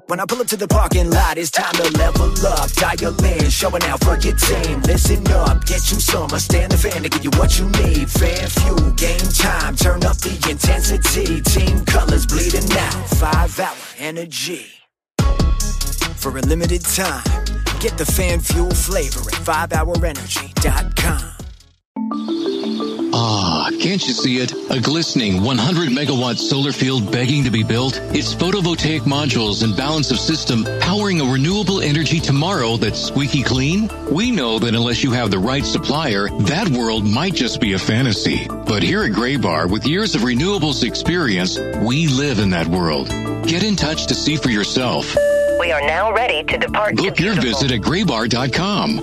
When I pull up to the parking lot, it's time to level up. Dial in, showing out for your team. Listen up, get you some. Stand the fan to give you what you need. Fan fuel, game time, turn up the intensity. Team colors bleeding out, 5-hour energy. For a limited time, get the fan fuel flavor at 5hourenergy.com. Ah, can't you see it? A glistening 100-megawatt solar field begging to be built? Its photovoltaic modules and balance of system powering a renewable energy tomorrow that's squeaky clean? We know that unless you have the right supplier, that world might just be a fantasy. But here at Graybar, with years of renewables experience, we live in that world. Get in touch to see for yourself. We are now ready to depart. Book your visit at graybar.com.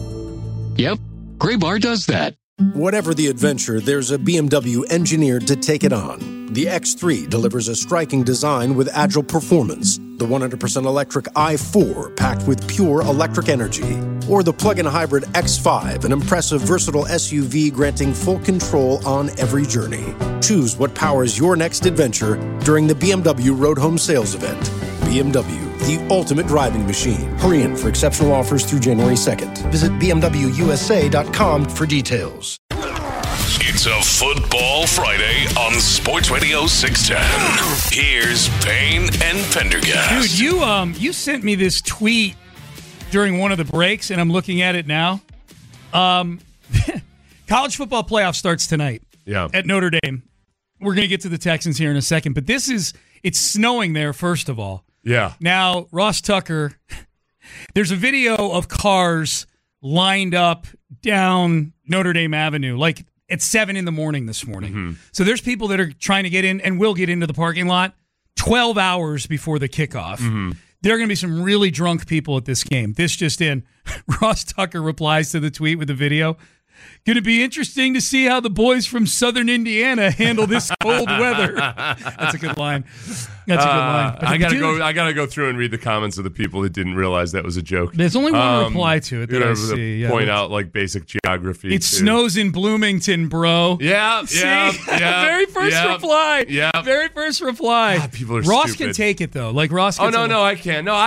Yep, Graybar does that. Whatever the adventure, there's a BMW engineered to take it on. The X3 delivers a striking design with agile performance. The 100% electric i4 packed with pure electric energy. Or the plug-in hybrid X5, an impressive versatile SUV granting full control on every journey. Choose what powers your next adventure during the BMW Road Home Sales Event. BMW, the ultimate driving machine. Hurry in for exceptional offers through January 2nd. Visit BMWUSA.com for details. It's a Football Friday on Sports Radio 610. Here's Payne and Pendergast. Dude, you sent me this tweet during one of the breaks, and I'm looking at it now. College football playoff starts tonight at Notre Dame. We're going to get to the Texans here in a second, but it's snowing there, first of all. Yeah. Now, Ross Tucker, there's a video of cars lined up down Notre Dame Avenue, like at 7 in the morning this morning. Mm-hmm. So there's people that are trying to get in and will get into the parking lot 12 hours before the kickoff. Mm-hmm. There are going to be some really drunk people at this game. This just in. Ross Tucker replies to the tweet with the video. Going to be interesting to see how the boys from Southern Indiana handle this cold weather. That's a good line. That's a good line. I gotta go through and read the comments of the people that didn't realize that was a joke. There's only one reply to it that I see. Point out like basic geography. It snows in Bloomington, bro. Yeah. Very first reply. Yeah. Very first reply. God, people are Ross stupid. Can take it though. Like Ross. Oh no, I can't. No,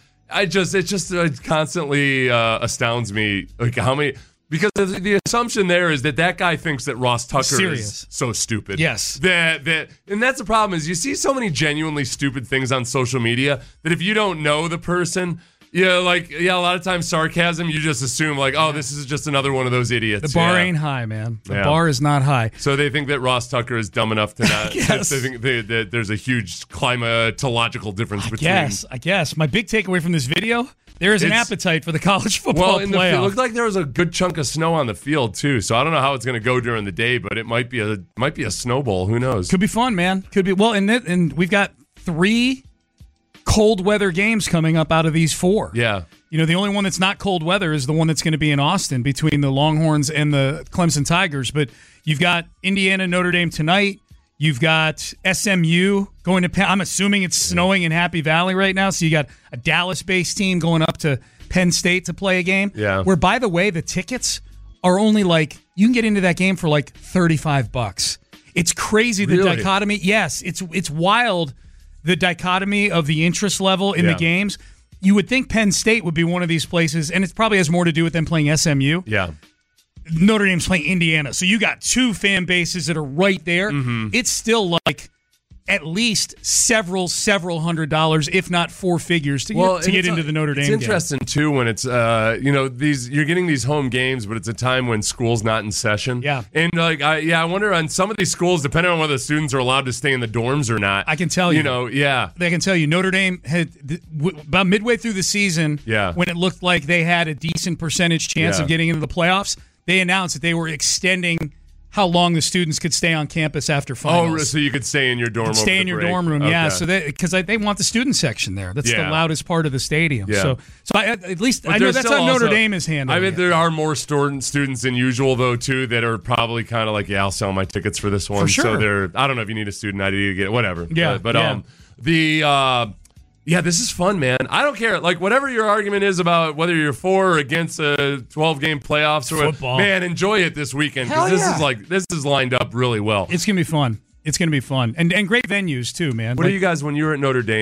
it constantly astounds me like how many. Because the assumption there is that guy thinks that Ross Tucker is so stupid. Yes. And that's the problem is you see so many genuinely stupid things on social media that if you don't know the person, a lot of times sarcasm, you just assume like, oh, this is just another one of those idiots. The bar ain't high, man. The bar is not high. So they think that Ross Tucker is dumb enough to not. Yes. They think that there's a huge climatological difference between. I guess. My big takeaway from this video, there is an appetite for the college football playoff. It looked like there was a good chunk of snow on the field too. So I don't know how it's going to go during the day, but it might be a snowball. Who knows? Could be fun, man. Could be. Well, and we've got 3 cold weather games coming up out of these 4. Yeah. The only one that's not cold weather is the one that's going to be in Austin between the Longhorns and the Clemson Tigers. But you've got Indiana, Notre Dame tonight. You've got SMU going to Penn. I'm assuming it's snowing in Happy Valley right now. So you got a Dallas-based team going up to Penn State to play a game. Yeah. Where, by the way, the tickets are only you can get into that game for like $35. It's crazy, the dichotomy. Yes, it's wild, the dichotomy of the interest level in the games. You would think Penn State would be one of these places, and it probably has more to do with them playing SMU. Yeah. Notre Dame's playing Indiana. So you got 2 fan bases that are right there. Mm-hmm. It's still like at least several $100s, if not 4 figures to get into the Notre Dame game. It's interesting, too, when it's, you're getting these home games, but it's a time when school's not in session. Yeah. And, I wonder on some of these schools, depending on whether the students are allowed to stay in the dorms or not. I can tell you. They can tell you Notre Dame had, about midway through the season, when it looked like they had a decent percentage chance of getting into the playoffs, they announced that they were extending how long the students could stay on campus after finals. Oh, so you could stay in your dorm room. Stay in your dorm room, yeah. So because they want the student section there. That's the loudest part of the stadium. Yeah. So at least I know that's how Notre Dame is handling it. I bet there are more students than usual, though, too, that are probably kind of like, I'll sell my tickets for this one. For sure. So I don't know if you need a student ID to get it, whatever. Yeah. This is fun, man. I don't care. Like, whatever your argument is about whether you're for or against a 12-game playoffs or football, man, enjoy it this weekend because this is lined up really well. It's gonna be fun. And great venues too, man. What are you guys when you were at Notre Dame?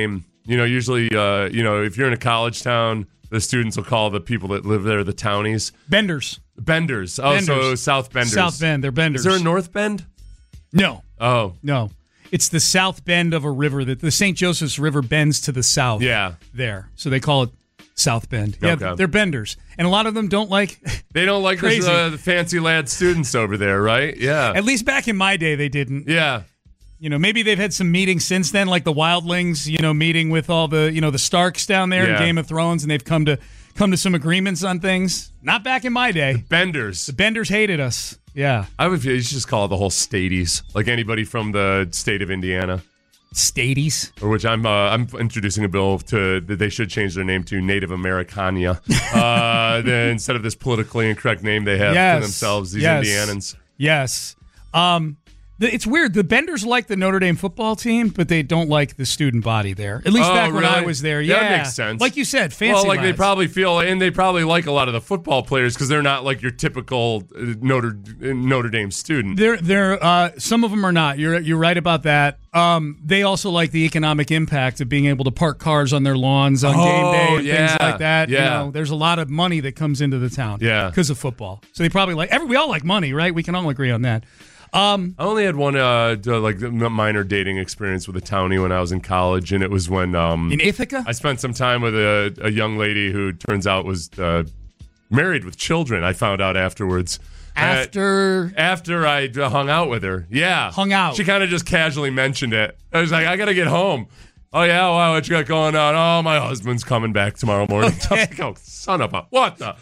Usually, if you're in a college town, the students will call the people that live there the townies. Benders. Benders. Oh, so South Benders. South Bend. They're Benders. Is there a North Bend? No. Oh. No. It's the south bend of a river. That the St. Joseph's River bends to the south. Yeah. There. So they call it South Bend. Yeah, Okay. they're Benders. And a lot of them don't like... They don't like the fancy lad students over there, right? Yeah. At least back in my day, they didn't. Yeah. Maybe they've had some meetings since then, like the Wildlings, meeting with all the, the Starks down there in Game of Thrones, and they've come to some agreements on things. Not back in my day. Benders. The Benders hated us. Yeah. I would feel you should just call it the whole Stadies, like anybody from the state of Indiana. Stadies? Or which I'm introducing a bill that they should change their name to Native Americana. Then instead of this politically incorrect name they have for themselves, these Indianans. Yes. It's weird. The Benders like the Notre Dame football team, but they don't like the student body there. At least back when I was there. Yeah, that makes sense. Like you said, fancy Well, like lads. they probably feel, and they probably like a lot of the football players because they're not like your typical Notre Dame student. They're some of them are not. You're right about that. They also like the economic impact of being able to park cars on their lawns on game day and things like that. Yeah. There's a lot of money that comes into the town. Yeah. Because of football. So they probably we all like money, right? We can all agree on that. I only had one minor dating experience with a townie when I was in college, and it was when in Ithaca. I spent some time with a young lady who turns out was married with children. I found out afterwards. After I hung out with her, hung out. She kind of just casually mentioned it. I was like, I gotta get home. Oh yeah, wow, what you got going on? Oh, my husband's coming back tomorrow morning. Okay. I was like, oh, son of a what the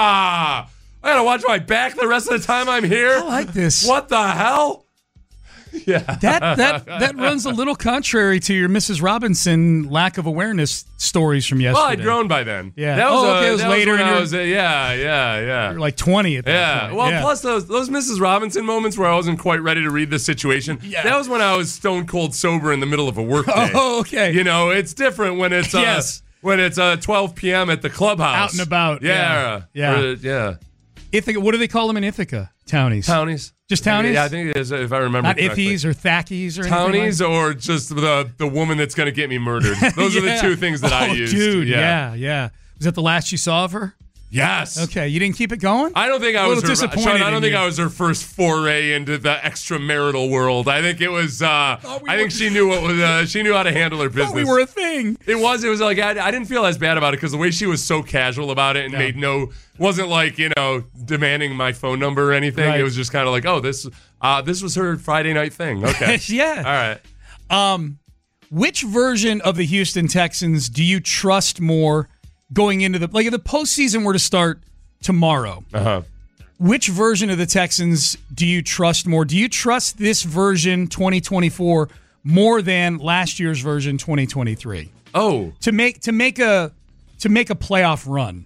I gotta watch my back the rest of the time I'm here. I like this. What the hell? Yeah. That runs a little contrary to your Mrs. Robinson lack of awareness stories from yesterday. Well, I'd grown by then. Yeah. That was, it was later. When I was, yeah. You're like 20 at that point. Well, plus those Mrs. Robinson moments where I wasn't quite ready to read the situation. Yeah. That was when I was stone cold sober in the middle of a work day. Oh, okay. It's different when it's when it's 12 p.m. at the clubhouse. Out and about. Yeah. Yeah. Ithaca, what do they call them in Ithaca? Townies. Townies. Just townies? Yeah, I think it is, if I remember Not correctly. iffies or thackies or Townies anything or just the woman that's going to get me murdered. Those are the two things that I used. Dude, yeah. Was that the last you saw of her? Yes. Okay, you didn't keep it going? I don't think I was disappointed. Sean, I don't think I was her first foray into the extramarital world. I think it was. I think she knew what was. She knew how to handle her business. We were a thing. It was like I didn't feel as bad about it because the way she was so casual about it and wasn't like demanding my phone number or anything. Right. It was just kind of like, oh, this was her Friday night thing. Okay. Yeah. All right. Which version of the Houston Texans do you trust more? Going into if the postseason were to start tomorrow, which version of the Texans do you trust more? Do you trust this version 2024 more than last year's version 2023? Oh, to make a playoff run.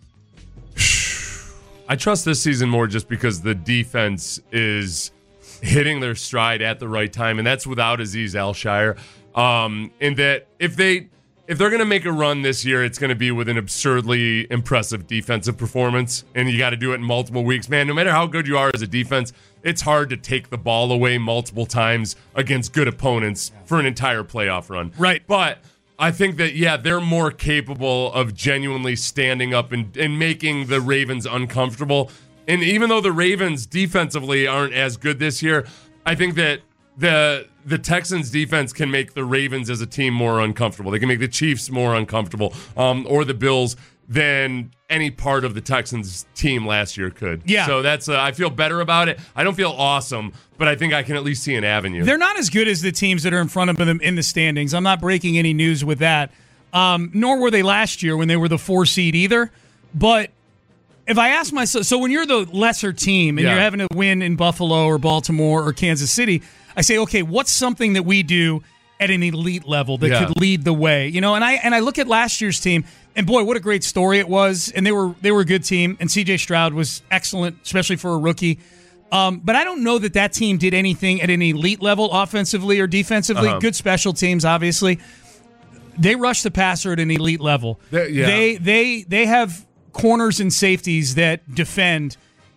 I trust this season more just because the defense is hitting their stride at the right time, and that's without Azeez Al-Shire. And that if they're going to make a run this year, it's going to be with an absurdly impressive defensive performance, and you got to do it in multiple weeks. Man, no matter how good you are as a defense, it's hard to take the ball away multiple times against good opponents for an entire playoff run. Right. But I think that, they're more capable of genuinely standing up and making the Ravens uncomfortable. And even though the Ravens defensively aren't as good this year, I think that the Texans defense can make the Ravens as a team more uncomfortable. They can make the Chiefs more uncomfortable, or the Bills than any part of the Texans team last year could. Yeah. So that's I feel better about it. I don't feel awesome, but I think I can at least see an avenue. They're not as good as the teams that are in front of them in the standings. I'm not breaking any news with that. Nor were they last year when they were the 4 seed either. But if I ask myself, so when you're the lesser team and you're having to win in Buffalo or Baltimore or Kansas City, I say, okay, what's something that we do at an elite level that could lead the way? And I look at last year's team, and boy, what a great story it was. And they were a good team, and C.J. Stroud was excellent, especially for a rookie. But I don't know that team did anything at an elite level offensively or defensively. Good special teams, obviously. They rush the passer at an elite level. They have corners and safeties that defend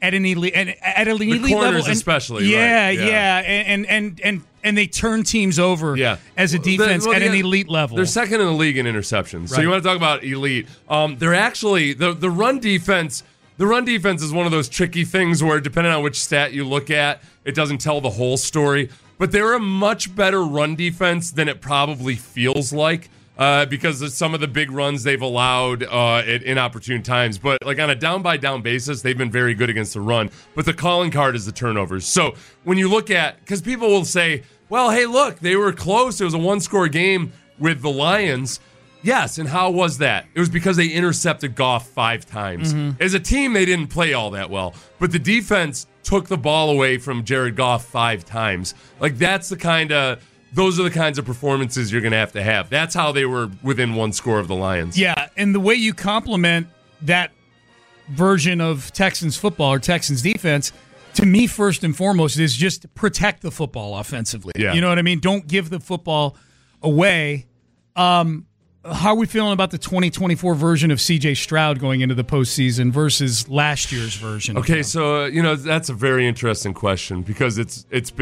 at an elite corners level, especially. Yeah, right? yeah, and they turn teams over as a defense at an elite level. They're second in the league in interceptions. So Right. you want to talk about elite? They're actually the run defense. The run defense is one of those tricky things where, depending on which stat you look at, it doesn't tell the whole story. But they're a much better run defense than it probably feels like. Because of some of the big runs they've allowed at inopportune times. But like on a down-by-down basis, they've been very good against the run. But the calling card is the turnovers. So when you look at, because people will say, well, hey, look, they were close. It was a one-score game with the Lions. Yes, and how was that? It was because they intercepted Goff 5 times. As a team, they didn't play all that well. But the defense took the ball away from Jared Goff 5 times. Like, those are the kinds of performances you're going to have. That's how they were within one score of the Lions. Yeah, and the way you complement that version of Texans football or Texans defense, to me, first and foremost, is just protect the football offensively. Yeah. You know what I mean? Don't give the football away. How are we feeling about the 2024 version of C.J. Stroud going into the postseason versus last year's version? Okay, so that's a very interesting question because it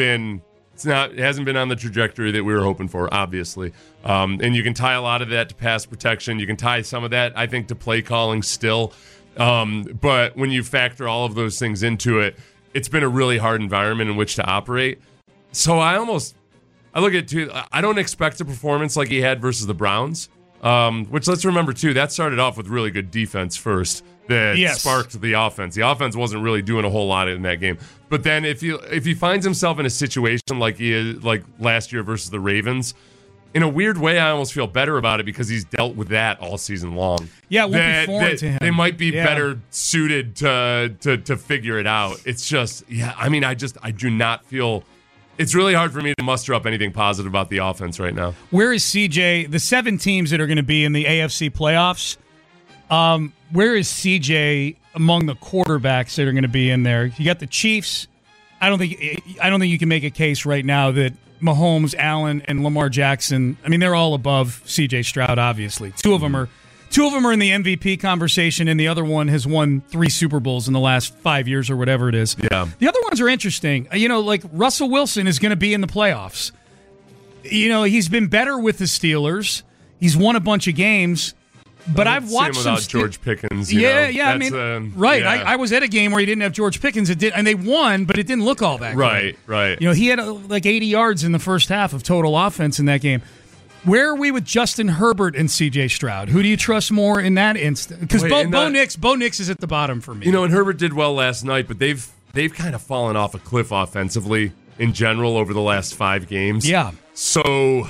hasn't been on the trajectory that we were hoping for, obviously. And you can tie a lot of that to pass protection. You can tie some of that, I think, to play calling still. But when you factor all of those things into it, it's been a really hard environment in which to operate. So I look at too. I don't expect a performance like he had versus the Browns. Which, let's remember too, that started off with really good defense first that sparked the offense. The offense wasn't really doing a whole lot in that game. But then if he finds himself in a situation like he is, like last year versus the Ravens, in a weird way, I almost feel better about it because he's dealt with that all season long. Yeah, it won't be foreign to him. They might be better suited to figure it out. It's just, I do not feel. It's really hard for me to muster up anything positive about the offense right now. Where is CJ? The 7 teams that are going to be in the AFC playoffs, where is CJ among the quarterbacks that are going to be in there? You got the Chiefs. I don't think you can make a case right now that Mahomes, Allen, and Lamar Jackson, they're all above CJ Stroud, obviously. Two of them are in the MVP conversation, and the other one has won 3 Super Bowls in the last 5 years or whatever it is. Yeah. The other ones are interesting. Like Russell Wilson is going to be in the playoffs. He's been better with the Steelers. He's won a bunch of games. But I've watched without George Pickens. Right. Yeah. I was at a game where he didn't have George Pickens. And they won, but it didn't look all that good. Right. He had like 80 yards in the first half of total offense in that game. Where are we with Justin Herbert and C.J. Stroud? Who do you trust more in that instant? Because Bo Nix is at the bottom for me. And Herbert did well last night, but they've kind of fallen off a cliff offensively in general over the last 5 games. Yeah. So,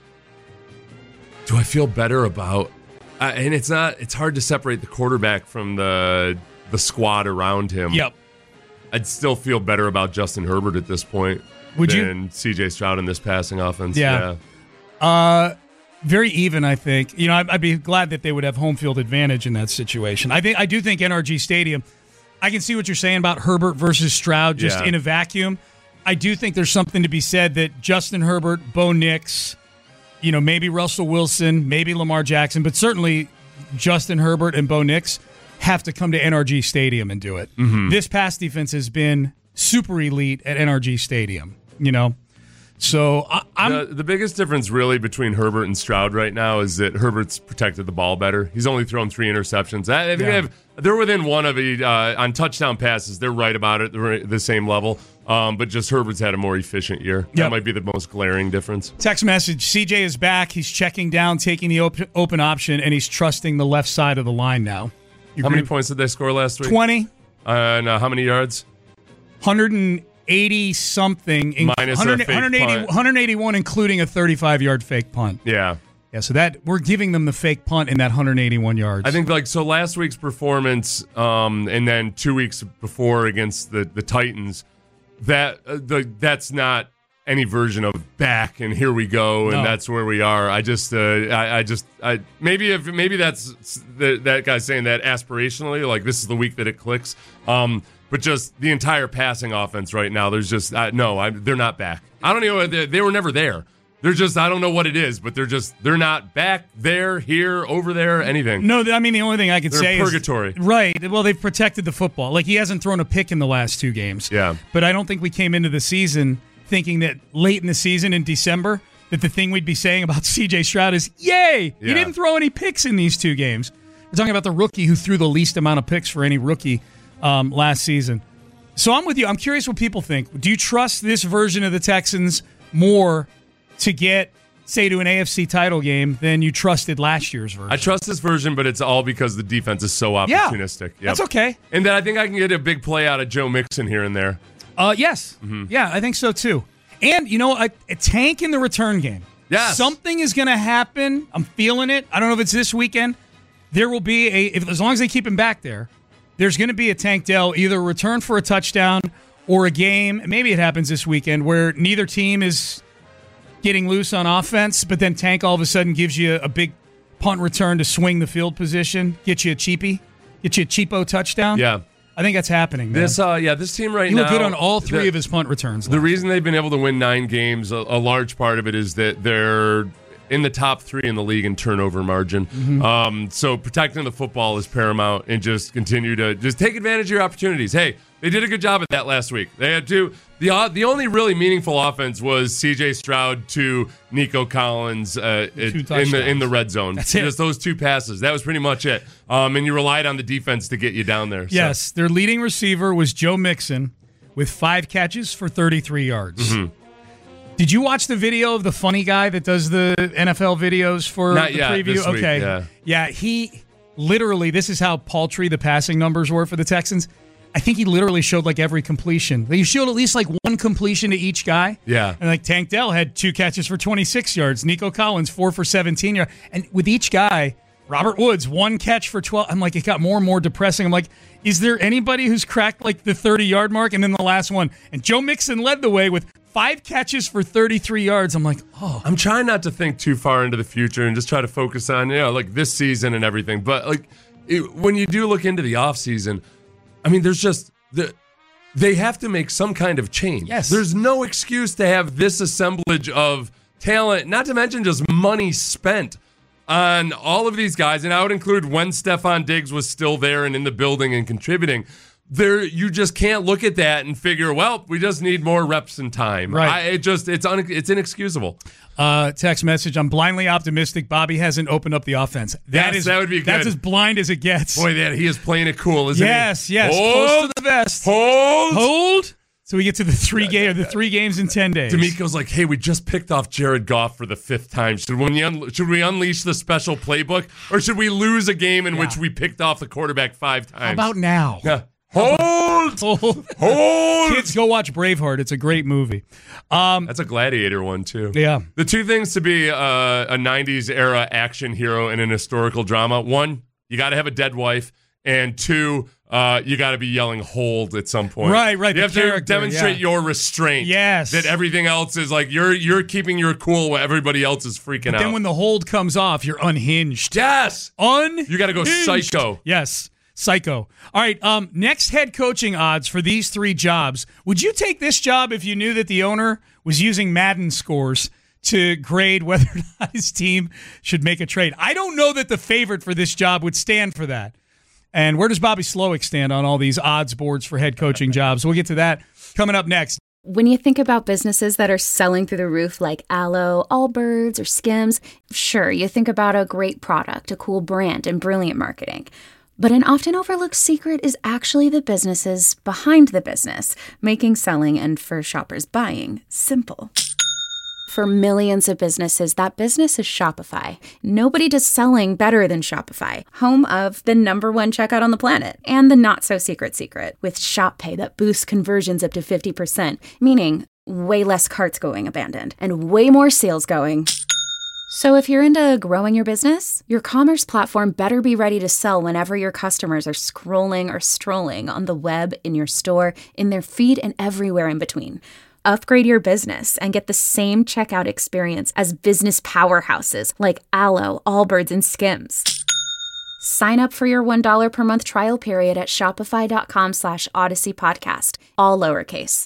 do I feel better about? And it's hard to separate the quarterback from the squad around him. Yep. I'd still feel better about Justin Herbert at this point than C.J. Stroud in this passing offense. Yeah. Very even, I think. I'd be glad that they would have home field advantage in that situation. I do think NRG Stadium. I can see what you're saying about Herbert versus Stroud just in a vacuum. I do think there's something to be said that Justin Herbert, Bo Nix, maybe Russell Wilson, maybe Lamar Jackson, but certainly Justin Herbert and Bo Nix have to come to NRG Stadium and do it. Mm-hmm. This pass defense has been super elite at NRG Stadium. So the biggest difference really between Herbert and Stroud right now is that Herbert's protected the ball better. He's only thrown 3 interceptions. I think they're within one of it on touchdown passes. They're right about it. They're at the same level. But just Herbert's had a more efficient year. That might be the most glaring difference. Text message, CJ is back. He's checking down, taking the open option, and he's trusting the left side of the line now. How many points did they score last week? 20. And how many yards? 180-something. Minus a fake punt. 181, including a 35-yard fake punt. Yeah. Yeah, so that we're giving them the fake punt in that 181 yards. I think last week's performance and then 2 weeks before against the Titans, that's not any version of back and here we go and that's where we are. Maybe that's that guy saying that aspirationally, like this is the week that it clicks. But just the entire passing offense right now, there's just they're not back. I don't know. They were never there. They're just, I don't know what it is, but they're not back there, here, over there, anything. No, I mean, the only thing I could say is purgatory. Right. Well, they've protected the football. Like, he hasn't thrown a pick in the last 2 games. Yeah. But I don't think we came into the season thinking that late in the season in December that the thing we'd be saying about C.J. Stroud is, yay, he didn't throw any picks in these 2 games. We're talking about the rookie who threw the least amount of picks for any rookie last season. So I'm with you. I'm curious what people think. Do you trust this version of the Texans more to get, say, to an AFC title game than you trusted last year's version? I trust this version, but it's all because the defense is so opportunistic. Yeah, that's okay. And then I think I can get a big play out of Joe Mixon here and there. Yes. Mm-hmm. Yeah, I think so too. And, a tank in the return game. Yes. Something is going to happen. I'm feeling it. I don't know if it's this weekend. There will be as long as they keep him back there, there's going to be a Tank Dell, either a return for a touchdown or a game. Maybe it happens this weekend where neither team is getting loose on offense, but then Tank all of a sudden gives you a big punt return to swing the field position, get you a cheapo touchdown. Yeah. I think that's happening, man. This team right now. He looked good on all 3 of his punt returns. The reason they've been able to win 9 games, a large part of it is that they're in the top 3 in the league in turnover margin. Mm-hmm. So protecting the football is paramount, and just continue to just take advantage of your opportunities. Hey, they did a good job at that last week. They had to. The only really meaningful offense was C.J. Stroud to Nico Collins in the red zone. That's just it. those 2 passes. That was pretty much it. And you relied on the defense to get you down there. Yes, their leading receiver was Joe Mixon with 5 catches for 33 yards. Mm-hmm. Did you watch the video of the funny guy that does the NFL videos for Not the yet, preview? this week, Okay. Yeah, he literally, this is how paltry the passing numbers were for the Texans. I think he literally showed like every completion. He showed at least like 1 completion to each guy. Yeah. And like Tank Dell had 2 catches for 26 yards. Nico Collins, 4 for 17 yards. And with each guy, Robert Woods, 1 catch for 12. I'm like, it got more and more depressing. I'm like, is there anybody who's cracked like the 30-yard mark? And then the last one. And Joe Mixon led the way with 5 catches for 33 yards. I'm like, oh. I'm trying not to think too far into the future and just try to focus on, like this season and everything. But like when you do look into the offseason, I mean, there's just they have to make some kind of change. Yes. There's no excuse to have this assemblage of talent, not to mention just money spent on all of these guys. And I would include when Stephon Diggs was still there and in the building and contributing. You just can't look at that and figure, well, we just need more reps and time. Right. It's inexcusable. Text message, I'm blindly optimistic Bobby hasn't opened up the offense. That would be good. That's as blind as it gets. Boy, he is playing it cool, isn't he? Yes. Hold. Close to the vest. Hold. So we get to the 3 games in 10 days. D'Amico's like, hey, we just picked off Jared Goff for the 5th time. Should we unleash the special playbook, or should we lose a game in which we picked off the quarterback 5 times? How about now? Yeah. Hold. Kids, go watch Braveheart. It's a great movie. That's a Gladiator one, too. Yeah. The 2 things to be a 90s era action hero in an historical drama: 1, you got to have a dead wife, and 2, you got to be yelling "hold" at some point. Right. You have to demonstrate your restraint. Yes. That everything else is like you're keeping your cool while everybody else is freaking out. Then when the hold comes off, you're unhinged. Yes. You got to go psycho. Yes. Psycho. All right. Next head coaching odds for these 3 jobs. Would you take this job if you knew that the owner was using Madden scores to grade whether or not his team should make a trade? I don't know that the favorite for this job would stand for that. And where does Bobby Slowick stand on all these odds boards for head coaching jobs? We'll get to that coming up next. When you think about businesses that are selling through the roof like Aloe, Allbirds, or Skims, sure, you think about a great product, a cool brand, and brilliant marketing. But an often overlooked secret is actually the businesses behind the business, making selling and, for shoppers, buying simple. For millions of businesses, that business is Shopify. Nobody does selling better than Shopify, home of the #1 checkout on the planet, and the not-so-secret secret, with Shop Pay that boosts conversions up to 50%, meaning way less carts going abandoned, and way more sales going. So if you're into growing your business, your commerce platform better be ready to sell whenever your customers are scrolling or strolling on the web, in your store, in their feed, and everywhere in between. Upgrade your business and get the same checkout experience as business powerhouses like Aloe, Allbirds, and Skims. Sign up for your $1 per month trial period at shopify.com/Odyssey podcast, all lowercase.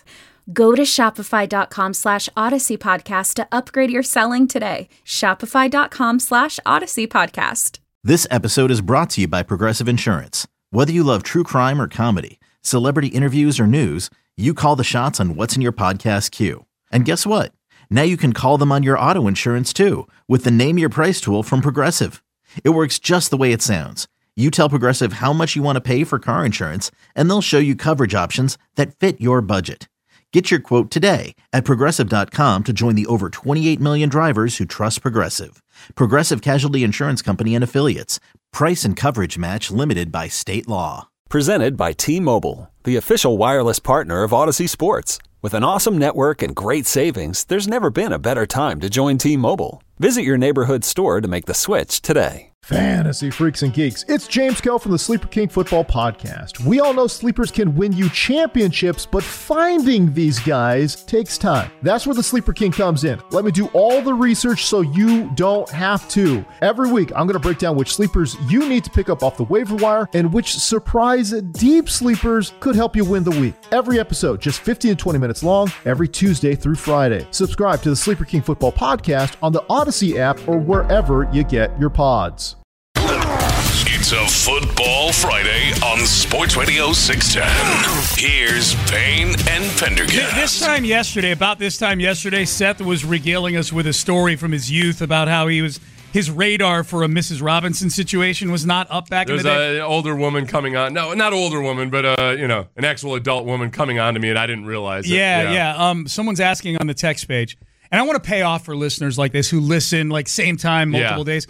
Go to shopify.com/Odyssey Podcast to upgrade your selling today. Shopify.com/Odyssey Podcast. This episode is brought to you by Progressive Insurance. Whether you love true crime or comedy, celebrity interviews or news, you call the shots on what's in your podcast queue. And guess what? Now you can call them on your auto insurance too with the Name Your Price tool from Progressive. It works just the way it sounds. You tell Progressive how much you want to pay for car insurance, and they'll show you coverage options that fit your budget. Get your quote today at Progressive.com to join the over 28 million drivers who trust Progressive. Progressive Casualty Insurance Company and Affiliates. Price and coverage match limited by state law. Presented by T-Mobile, the official wireless partner of Odyssey Sports. With an awesome network and great savings, there's never been a better time to join T-Mobile. Visit your neighborhood store to make the switch today. Fantasy freaks and geeks, it's James Koh from the Sleeper King Football Podcast. We all know sleepers can win you championships, but finding these guys takes time. That's where the Sleeper King comes in. Let me do all the research so you don't have to. Every week, I'm going to break down which sleepers you need to pick up off the waiver wire and which surprise deep sleepers could help you win the week. Every episode, just 15 to 20 minutes long, every Tuesday through Friday. Subscribe to the Sleeper King Football Podcast on the Odyssey app or wherever you get your pods. It's a Football Friday on Sports Radio 610. Here's Payne and Pendergast. About this time yesterday, Seth was regaling us with a story from his youth about how his radar for a Mrs. Robinson situation was not up back in the day. There's an older woman coming on. No, not older woman, but an actual adult woman coming on to me, and I didn't realize it. Yeah. Someone's asking on the text page, and I want to pay off for listeners like this who listen like same time, multiple days.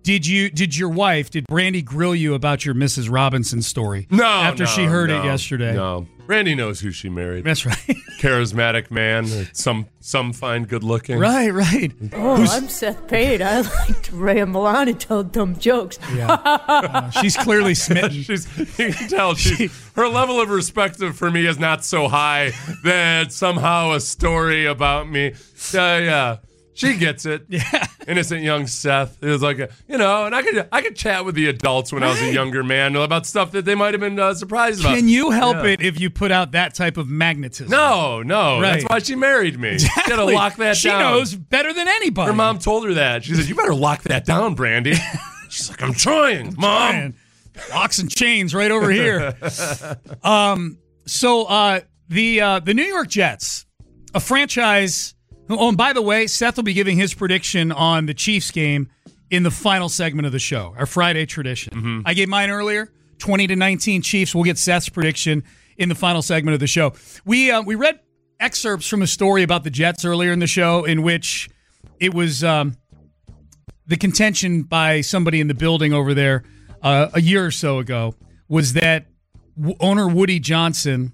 Did Brandy grill you about your Mrs. Robinson story? No. After she heard it yesterday. No. Brandy knows who she married. That's right. Charismatic man. Some find good looking. Right. I'm Seth Payne. I like to ramble on and tell dumb jokes. Yeah. She's clearly smitten. You can tell her level of respect for me is not so high that somehow a story about me. She gets it. Yeah. Innocent young Seth. It was like, and I could chat with the adults when I was a younger man about stuff that they might have been surprised about. Can you help it if you put out that type of magnetism? No. Right. That's why she married me. Exactly. She got to lock that down. She knows better than anybody. Her mom told her that. She said, you better lock that down, Brandy. She's like, I'm trying, Mom. Locks and chains right over here. The New York Jets, a franchise. Oh, and by the way, Seth will be giving his prediction on the Chiefs game in the final segment of the show, our Friday tradition. Mm-hmm. I gave mine earlier, 20-19 Chiefs. We'll get Seth's prediction in the final segment of the show. We read excerpts from a story about the Jets earlier in the show in which it was the contention by somebody in the building over there a year or so ago was that owner Woody Johnson,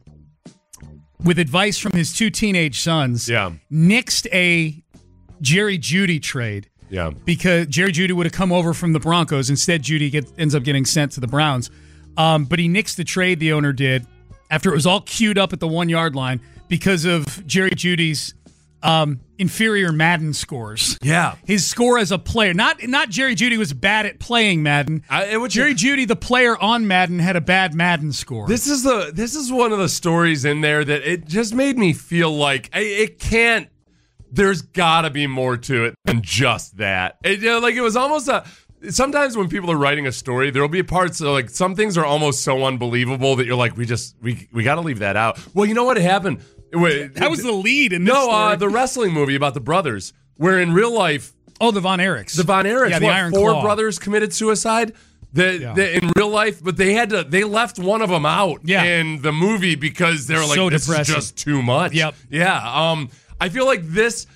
with advice from his two teenage sons, nixed a Jerry Jeudy trade. Yeah. Because Jerry Jeudy would have come over from the Broncos. Instead, Jeudy ends up getting sent to the Browns. But he nixed the trade, the owner did, after it was all queued up at the 1 yard line because of Jerry Jeudy's inferior Madden scores. Yeah. His score as a player. Not Jerry Jeudy was bad at playing Madden. Jerry Jeudy, the player on Madden, had a bad Madden score. This is one of the stories in there that it just made me feel like it can't. There's got to be more to it than just that. It was almost sometimes when people are writing a story, there'll be parts of, like, some things are almost so unbelievable that you're like, we got to leave that out. Well, you know what happened? That was the lead in this story. The wrestling movie about the brothers, where in real life... Oh, the Von Erichs. Yeah, the Iron four Claw. brothers committed suicide in real life, but they left one of them out in the movie because they were like, this is just too much. Yep. Yeah. I feel like this,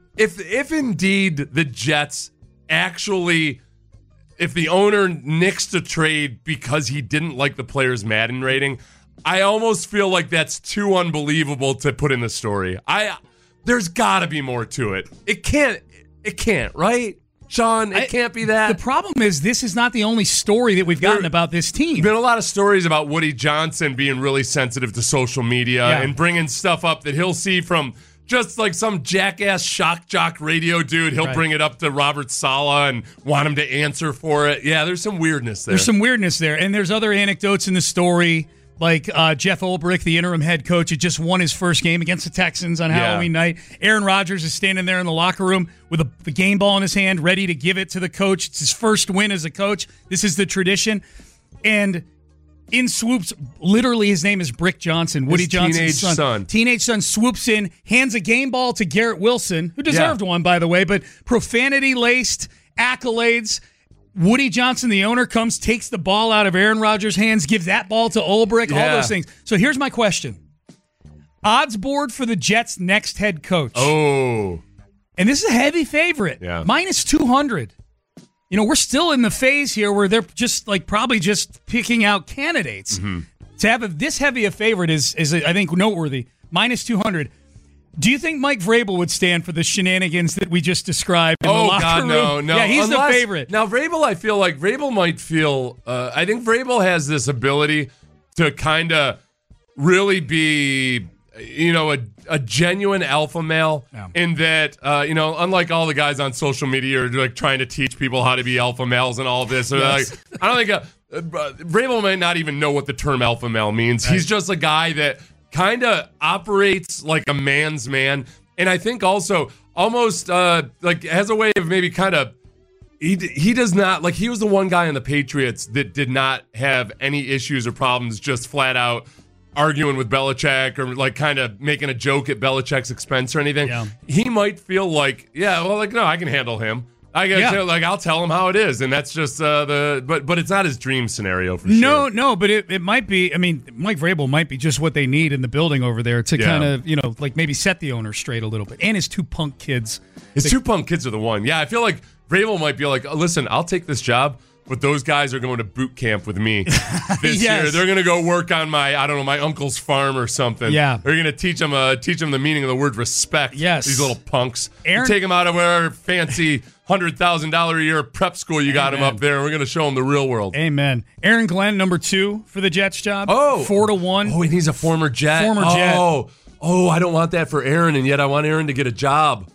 if indeed the Jets actually... If the owner nixed a trade because he didn't like the player's Madden rating, I almost feel like that's too unbelievable to put in the story. There's got to be more to it. It can't, right? Sean, it can't be that. The problem is this is not the only story that we've gotten about this team. There's been a lot of stories about Woody Johnson being really sensitive to social media and bringing stuff up that he'll see from just like some jackass shock jock radio dude. He'll bring it up to Robert Saleh and want him to answer for it. Yeah, there's some weirdness there. And there's other anecdotes in the story Like Jeff Ulbrich, the interim head coach, had just won his first game against the Texans on Halloween night. Aaron Rodgers is standing there in the locker room with the game ball in his hand, ready to give it to the coach. It's his first win as a coach. This is the tradition. And in swoops, literally his name is Brick Johnson, Woody Johnson's son. Teenage son swoops in, hands a game ball to Garrett Wilson, who deserved one, by the way, but profanity-laced accolades. Woody Johnson, the owner, comes, takes the ball out of Aaron Rodgers' hands, gives that ball to Ulbrich, all those things. So here's my question. Odds board for the Jets' next head coach. Oh. And this is a heavy favorite. Yeah. Minus 200. You know, we're still in the phase here where they're just probably just picking out candidates. Mm-hmm. To have this heavy a favorite is I think, noteworthy. Minus 200. Do you think Mike Vrabel would stand for the shenanigans that we just described in the locker room? No. Yeah, he's the favorite. Now, Vrabel, I feel like Vrabel might feel I think Vrabel has this ability to kind of really be, a genuine alpha male in that, unlike all the guys on social media are like trying to teach people how to be alpha males and all of this. Yes. I don't think Vrabel might not even know what the term alpha male means. Right. He's just a guy that kind of operates like a man's man, and I think also almost has a way of maybe kind of he does not, like, he was the one guy on the Patriots that did not have any issues or problems just flat out arguing with Belichick or like kind of making a joke at Belichick's expense or anything. Yeah. He might feel like, no, I can handle him. I'll tell him how it is, and that's just but it's not his dream scenario for sure. No, but it might be. I mean, Mike Vrabel might be just what they need in the building over there to kind of maybe set the owner straight a little bit. And his two punk kids. His two punk kids are the one. Yeah, I feel like Vrabel might be like, listen, I'll take this job, but those guys are going to boot camp with me this year. They're going to go work on my uncle's farm or something. Yeah. They're going to teach them the meaning of the word respect. Yes. These little punks. Take them out of our fancy $100,000 a year prep school you got them up there, and we're going to show them the real world. Amen. Aaron Glenn, number 2 for the Jets job. 4-1. Oh, and he's a former Jet. Jet. Oh, I don't want that for Aaron, and yet I want Aaron to get a job.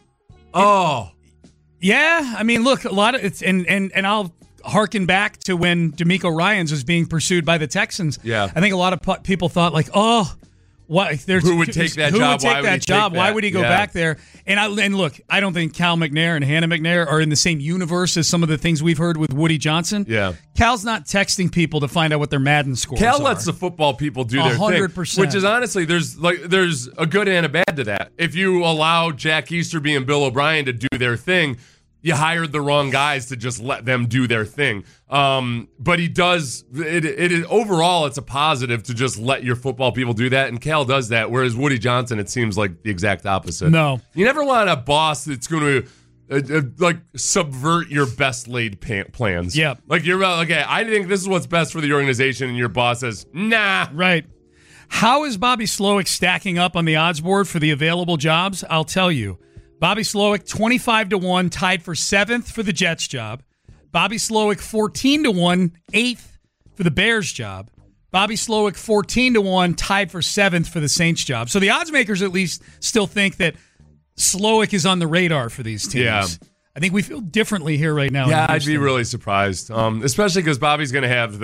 Yeah, I mean, look, a lot of it's and I'll harken back to when DeMeco Ryans was being pursued by the Texans. Yeah. I think a lot of people thought like, what? Who would take that job? Why would he go back there? And look, I don't think Cal McNair and Hannah McNair are in the same universe as some of the things we've heard with Woody Johnson. Yeah. Cal's not texting people to find out what their Madden scores are. Cal lets the football people do their 100%. thing, which is honestly there's a good and a bad to that. If you allow Jack Easterby and Bill O'Brien to do their thing, you hired the wrong guys to just let them do their thing. But he does it overall, it's a positive to just let your football people do that, and Cal does that, whereas Woody Johnson, it seems like the exact opposite. No. You never want a boss that's going to subvert your best laid plans. Yeah. Like, you're okay, I think this is what's best for the organization, and your boss says, nah. Right. How is Bobby Slowick stacking up on the odds board for the available jobs? I'll tell you. Bobby Slowick, 25-1, tied for 7th for the Jets job. Bobby Slowick, 14-1, 8th for the Bears job. Bobby Slowick, 14-1, tied for 7th for the Saints job. So the odds makers at least still think that Slowick is on the radar for these teams. Yeah. I think we feel differently here right now. Yeah, I'd be really surprised, especially because Bobby's going to have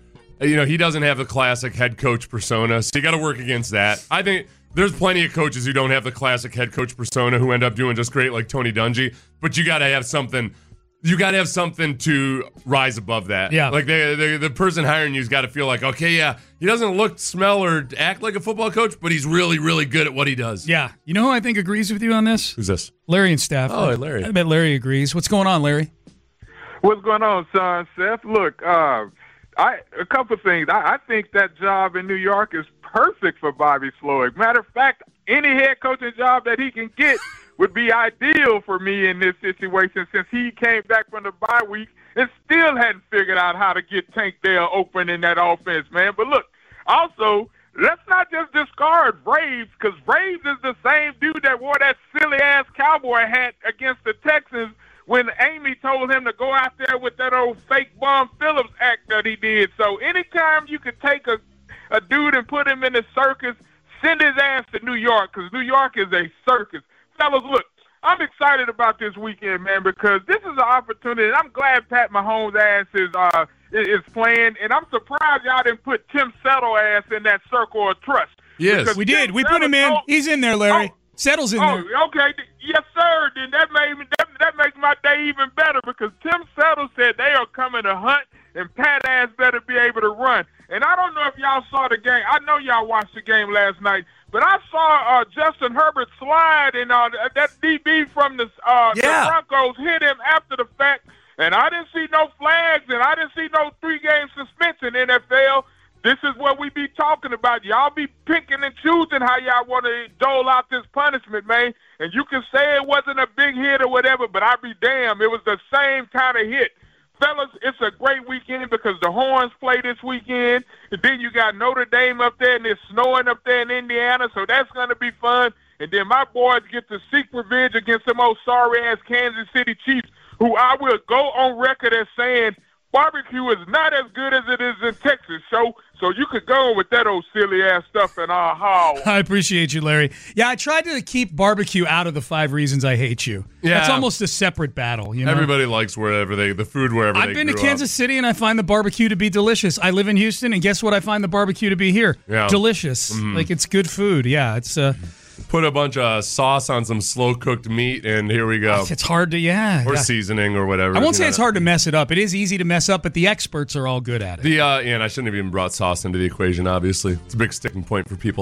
he doesn't have the classic head coach persona, so you got to work against that. I think there's plenty of coaches who don't have the classic head coach persona who end up doing just great, like Tony Dungy. But you got to have something. You got to have something to rise above that. Yeah. Like the person hiring you's got to feel like, okay, yeah, he doesn't look, smell, or act like a football coach, but he's really, really good at what he does. Yeah. You know who I think agrees with you on this? Who's this? Larry and Steph. Oh, Larry. I bet Larry agrees. What's going on, Larry? What's going on, son, Seth? Look, a couple of things. I think that job in New York is perfect for Bobby Slowick. Matter of fact, any head coaching job that he can get would be ideal for me in this situation, since he came back from the bye week and still hadn't figured out how to get Tank Dell open in that offense, man. But look, also, let's not just discard Braves, because Braves is the same dude that wore that silly-ass cowboy hat against the Texans when Amy told him to go out there with that old fake Bum Phillips act that he did. So anytime you could take a dude and put him in the circus, send his ass to New York, because New York is a circus. Fellas, look, I'm excited about this weekend, man, because this is an opportunity, and I'm glad Pat Mahomes' ass is is playing, and I'm surprised y'all didn't put Tim Settle ass in that circle of trust. Yes, we did. We put him in. He's in there, Larry. Settle's in there. Okay. Yes, sir. Then that makes my day even better because Tim Settle said they are coming to hunt, and Pat ass better be able to run. And I don't know if y'all saw the game. I know y'all watched the game last night, but I saw Justin Herbert slide, and that DB from the Broncos hit him after the fact. And I didn't see no flags, and I didn't see no 3-game suspension in NFL. This is what we be talking about. Y'all be picking and choosing how y'all want to dole out this punishment, man. And you can say it wasn't a big hit or whatever, but I be damned. It was the same kind of hit. Fellas, it's a great weekend because the Horns play this weekend. And then you got Notre Dame up there, and it's snowing up there in Indiana, so that's going to be fun. And then my boys get to seek revenge against some old sorry-ass Kansas City Chiefs, who I will go on record as saying barbecue is not as good as it is in Texas. So you could go with that old silly-ass stuff and how. I appreciate you, Larry. Yeah, I tried to keep barbecue out of the 5 reasons I hate you. Yeah. That's almost a separate battle. You know? Everybody likes the food wherever I've been to Kansas City, and I find the barbecue to be delicious. I live in Houston, and guess what I find the barbecue to be here? Yeah. Delicious. Mm-hmm. Like, it's good food. Yeah, it's... Put a bunch of sauce on some slow-cooked meat, and here we go. It's hard to, Or seasoning or whatever. I won't say it's hard to mess it up. It is easy to mess up, but the experts are all good at it. And I shouldn't have even brought sauce into the equation, obviously. It's a big sticking point for people.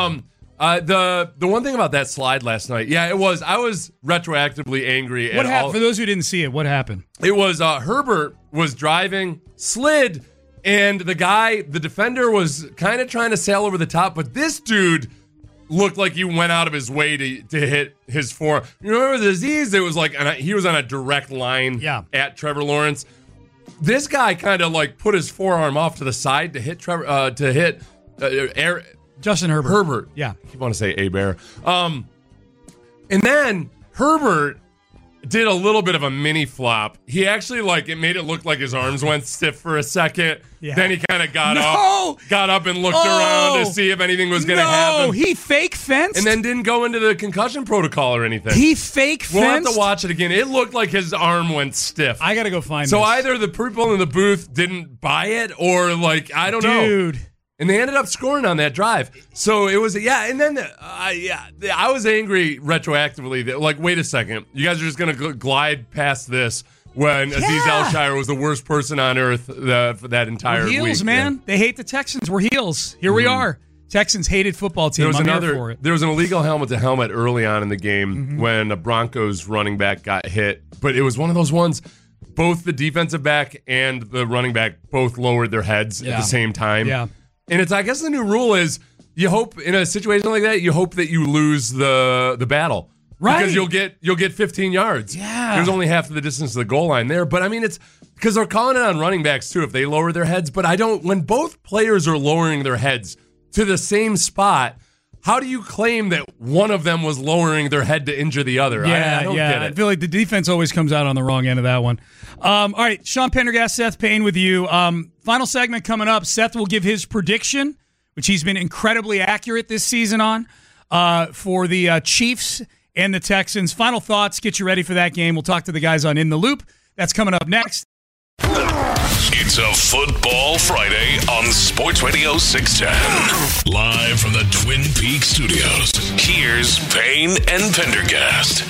The one thing about that slide last night, I was retroactively angry. What happened? For those who didn't see it, what happened? It was Herbert was driving, slid, and the defender was kind of trying to sail over the top, but this dude looked like he went out of his way to hit his forearm. You remember the disease? It was like he was on a direct line at Trevor Lawrence. This guy kind of like put his forearm off to the side to hit Justin Herbert. Herbert. Yeah. You want to say A-Bear. And then Herbert did a little bit of a mini flop. He actually it made it look like his arms went stiff for a second. Yeah. Then he kind of got up and looked around to see if anything was going to happen. No, he fake fenced? And then didn't go into the concussion protocol or anything. He fake fenced? We'll have to watch it again. It looked like his arm went stiff. I got to go find So either the people in the booth didn't buy it or I don't know. Dude. And they ended up scoring on that drive. So it was, and then, I was angry retroactively that, wait a second. You guys are just going to glide past this when Aziz Al-Shire was the worst person on earth for that entire week. We're heels, man. Yeah. They hate the Texans. We're heels. Here we are. Texans hated football team. I'm here for it. There was an illegal helmet-to-helmet early on in the game when a Broncos running back got hit. But it was one of those ones, both the defensive back and the running back both lowered their heads at the same time. Yeah. And I guess the new rule is you hope in a situation like that, you hope that you lose the battle. Right. Because you'll get 15 yards. Yeah. There's only half of the distance to the goal line there. But I mean, it's because they're calling it on running backs too if they lower their heads. But when both players are lowering their heads to the same spot, how do you claim that one of them was lowering their head to injure the other? I don't get it. I feel like the defense always comes out on the wrong end of that one. All right, Sean Pendergast, Seth Payne with you. Final segment coming up. Seth will give his prediction, which he's been incredibly accurate this season on, for the Chiefs and the Texans. Final thoughts, get you ready for that game. We'll talk to the guys on In the Loop. That's coming up next. It's a Football Friday on Sports Radio 610. Live from the Twin Peaks studios, here's Payne and Pendergast.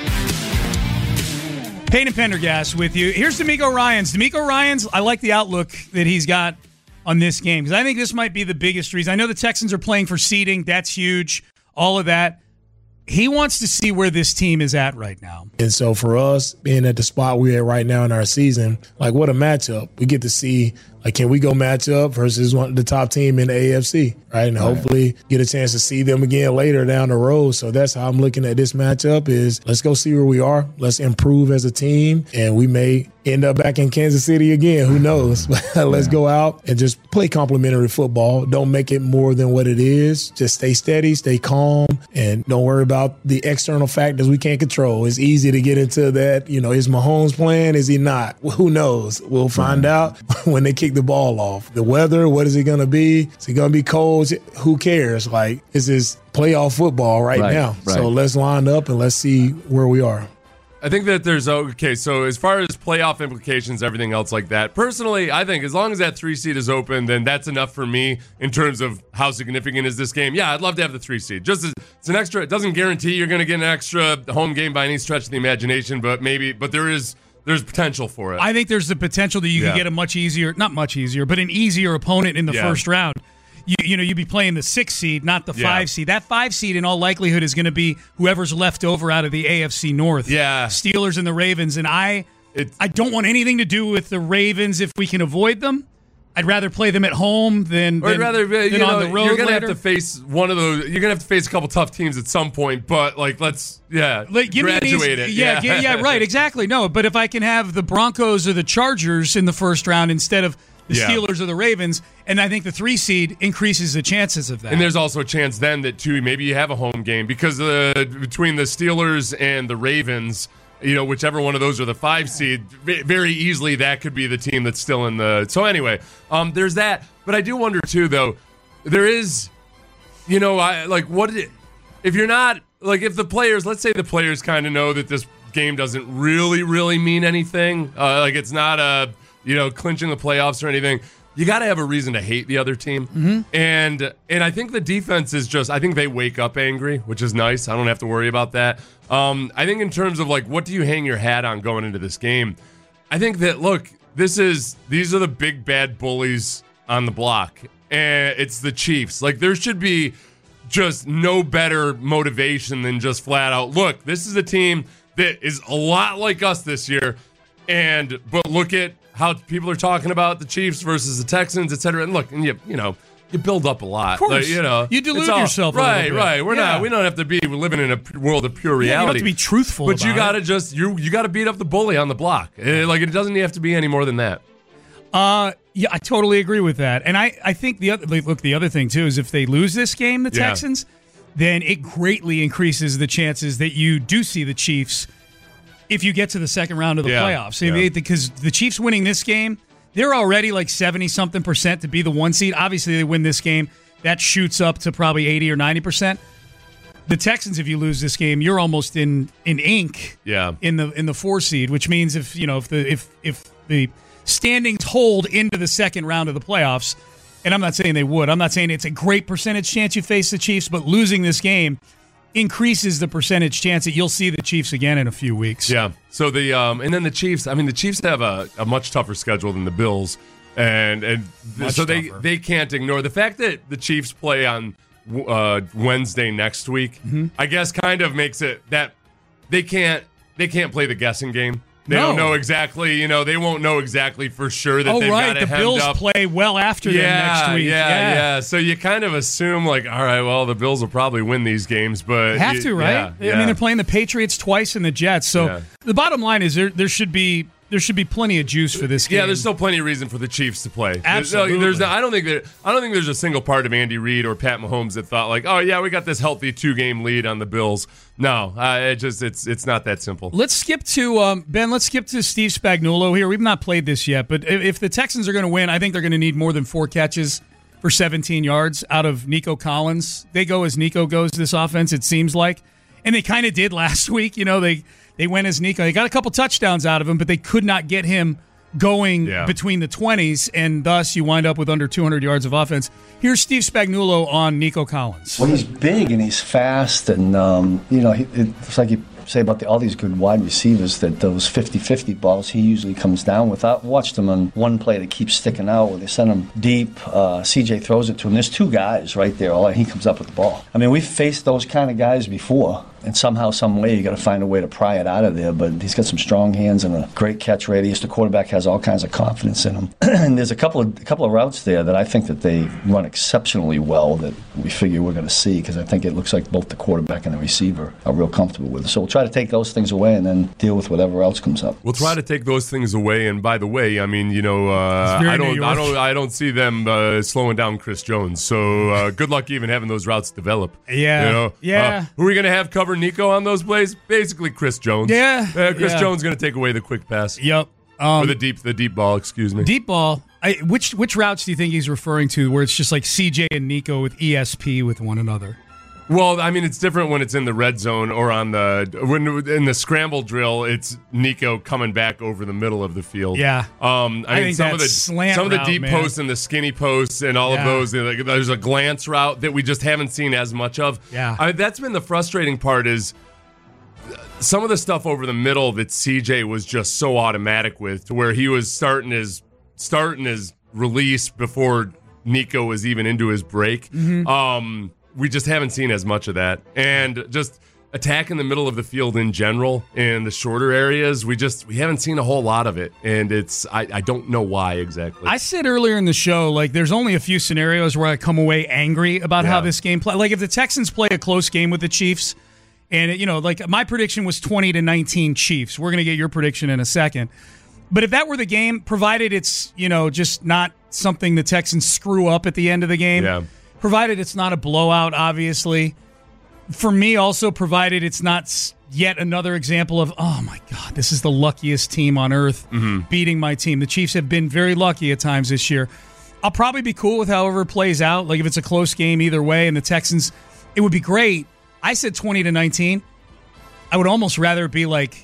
Payne and Pendergast with you. Here's DeMeco Ryans. DeMeco Ryans, I like the outlook that he's got on this game because I think this might be the biggest reason. I know the Texans are playing for seeding. That's huge. All of that. He wants to see where this team is at right now. And so for us, being at the spot we're at right now in our season, what a matchup. We get to see, can we go match up versus the top team in the AFC, right? And hopefully get a chance to see them again later down the road. So that's how I'm looking at this matchup is let's go see where we are. Let's improve as a team. And we may end up back in Kansas City again. Who knows? Let's go out and just play complimentary football. Don't make it more than what it is. Just stay steady, stay calm, and don't worry about the external factors we can't control. It's easy to get into that. Is Mahomes playing? Is he not? Who knows? We'll find out when they kick the ball off. The weather, what is it going to be? Is it going to be cold? Who cares? This is playoff football right now. Right. So let's line up and let's see where we are. I think that there's okay. So as far as playoff implications, everything else like that. Personally, I think as long as that 3 seed is open, then that's enough for me in terms of how significant is this game. Yeah, I'd love to have the 3 seed. Just as, it's an extra. It doesn't guarantee you're going to get an extra home game by any stretch of the imagination, but there's potential for it. I think there's the potential that you can get not much easier, but an easier opponent in the first round. You'd be playing the 6 seed, not the 5 seed. That 5 seed, in all likelihood, is going to be whoever's left over out of the AFC North. Yeah. Steelers and the Ravens. And I don't want anything to do with the Ravens if we can avoid them. I'd rather play them at home than on the road. You're going to have later. to face one of those. You're going to have to face a couple tough teams at some point, but let's graduate it. Yeah, right, exactly. No, but if I can have the Broncos or the Chargers in the first round instead of the Steelers or the Ravens, and I think the 3 seed increases the chances of that. And there's also a chance then that, too, maybe you have a home game because between the Steelers and the Ravens, whichever one of those are the 5 seed, very easily that could be the team that's still in the... So anyway, there's that. But I do wonder, too, though, there is, if you're not... if the players, let's say the players kind of know that this game doesn't really, really mean anything, it's not clinching the playoffs or anything, you got to have a reason to hate the other team. Mm-hmm. And I think the defense is I think they wake up angry, which is nice. I don't have to worry about that. I think in terms of what do you hang your hat on going into this game? I think that, look, these are the big bad bullies on the block. And it's the Chiefs. There should be just no better motivation than just flat out, look, this is a team that is a lot like us this year. But look at how people are talking about the Chiefs versus the Texans, et cetera. And look, and you build up a lot. Of course. You delude yourself a little bit. Right. We don't have to be living in a world of pure reality. You don't have to be truthful but you got it. to you got to beat up the bully on the block. It doesn't have to be any more than that. Yeah, I totally agree with that. And I think the other thing too is if they lose this game, the Texans, then it greatly increases the chances that you do see the Chiefs if you get to the second round of the playoffs. Because the Chiefs winning this game, they're already 70-something% to be the 1 seed. Obviously, they win this game. That shoots up to probably 80 or 90%. The Texans, if you lose this game, you're almost in ink in the 4 seed, which means if the standings hold into the second round of the playoffs, and I'm not saying they would. I'm not saying it's a great percentage chance you face the Chiefs, but losing this game increases the percentage chance that you'll see the Chiefs again in a few weeks. Yeah. So and then the Chiefs. I mean, the Chiefs have a much tougher schedule than the Bills, and so they can't ignore the fact that the Chiefs play on Wednesday next week. Mm-hmm. I guess kind of makes it that they can't play the guessing game. They don't know exactly, they won't know exactly for sure that they've got it hemmed Bills up. play well after them next week. Yeah. So you kind of assume all right, well, the Bills will probably win these games, but have to, right? Yeah. I mean, they're playing the Patriots twice and the Jets. So the bottom line is there should be plenty of juice for this game. Yeah, there's still plenty of reason for the Chiefs to play. Absolutely. I don't think there's a single part of Andy Reid or Pat Mahomes that thought we got this healthy 2-game lead on the Bills. No, it's not that simple. Let's skip to Ben. Let's skip to Steve Spagnuolo here. We've not played this yet, but if the Texans are going to win, I think they're going to need more than 4 catches for 17 yards out of Nico Collins. They go as Nico goes this offense, it seems like, and they kind of did last week. They went as Nico. They got a couple touchdowns out of him, but they could not get him going between the 20s, and thus you wind up with under 200 yards of offense. Here's Steve Spagnuolo on Nico Collins. Well, he's big and he's fast, and it's like you say about all these good wide receivers that those 50-50 balls he usually comes down with. I watched him on one play that keeps sticking out where they send him deep. CJ throws it to him. There's 2 guys right there. He comes up with the ball. I mean, we've faced those kind of guys before. And somehow, some way, you got to find a way to pry it out of there. But he's got some strong hands and a great catch radius. The quarterback has all kinds of confidence in him. And there's a couple of routes there that I think that they run exceptionally well that we figure we're going to see, because I think it looks like both the quarterback and the receiver are real comfortable with it. So we'll try to take those things away and then deal with whatever else comes up. We'll try to take those things away. And by the way, I mean, I don't see them slowing down Chris Jones. So good luck even having those routes develop. Yeah. Who are we going to have cover Nico on those plays? Basically Chris Jones. Chris Jones going to take away the quick pass. Yep. Or the deep ball, excuse me. Deep ball. Which routes do you think he's referring to where it's just like CJ and Nico with ESP with one another? Well, I mean, it's different when it's in the red zone or in the scramble drill. It's Nico coming back over the middle of the field. Yeah, I mean, some of the deep man. posts and the skinny posts and all of those. There's a glance route that we just haven't seen as much of. Yeah, that's been the frustrating part. Is some of the stuff over the middle that CJ was just so automatic with, to where he was starting his release before Nico was even into his break. Mm-hmm. We just haven't seen as much of that. And just attack in the middle of the field in general, in the shorter areas, we haven't seen a whole lot of it. And I don't know why exactly. I said earlier in the show, like, there's only a few scenarios where I come away angry about how this game plays. Like, if the Texans play a close game with the Chiefs, and, like, my prediction was 20-19 Chiefs. We're going to get your prediction in a second. But if that were the game, provided it's, just not something the Texans screw up at the end of the game, provided it's not a blowout, obviously. For me, also, provided it's not yet another example of, oh, my God, this is the luckiest team on earth beating my team. The Chiefs have been very lucky at times this year. I'll probably be cool with however it plays out. Like, if it's a close game either way and the Texans, it would be great. I said 20-19. I would almost rather it be like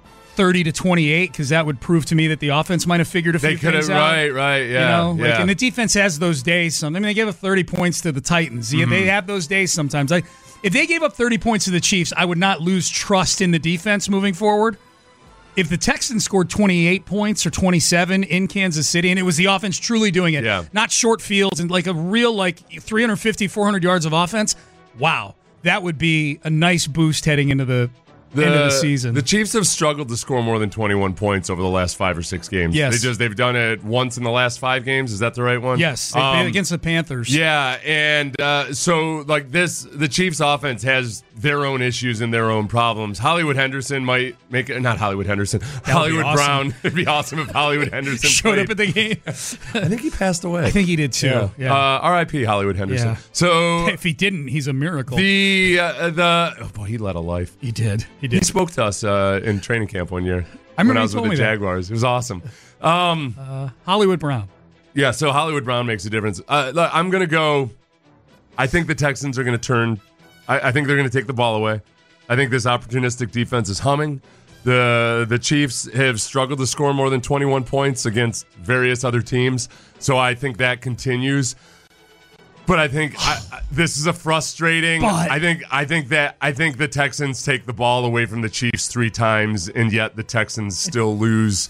30-28, because that would prove to me that the offense might have figured a few things out. Right, yeah. And the defense has those days. I mean, they gave up 30 points to the Titans. Yeah, they have those days sometimes. If they gave up 30 points to the Chiefs, I would not lose trust in the defense moving forward. If the Texans scored 28 points or 27 in Kansas City, and it was the offense truly doing it, not short fields and like a real 350, 400 yards of offense, wow, that would be a nice boost heading into the end of the season. The Chiefs have struggled to score more than 21 points over the last 5 or 6 games. Yes. They've done it once in the last 5 games. Is that the right one? Yes, against the Panthers. Yeah, and so the Chiefs offense has their own issues and their own problems. Hollywood Henderson might make it, not Hollywood Henderson, Hollywood Brown. It'd be awesome if Hollywood Henderson showed up at the game. I think he passed away. I think he did too. Yeah. R.I.P. Hollywood Henderson. Yeah. So if he didn't, he's a miracle. He led a life. He did. He spoke to us in training camp one year. I remember when I was he told with the me that. Jaguars. It was awesome. Hollywood Brown. Yeah, so Hollywood Brown makes a difference. I'm going to go. I think the Texans are going to turn. I think they're going to take the ball away. I think this opportunistic defense is humming. The Chiefs have struggled to score more than 21 points against various other teams, so I think that continues. But I think this is a frustrating. I think the Texans take the ball away from the Chiefs 3 times, and yet the Texans still lose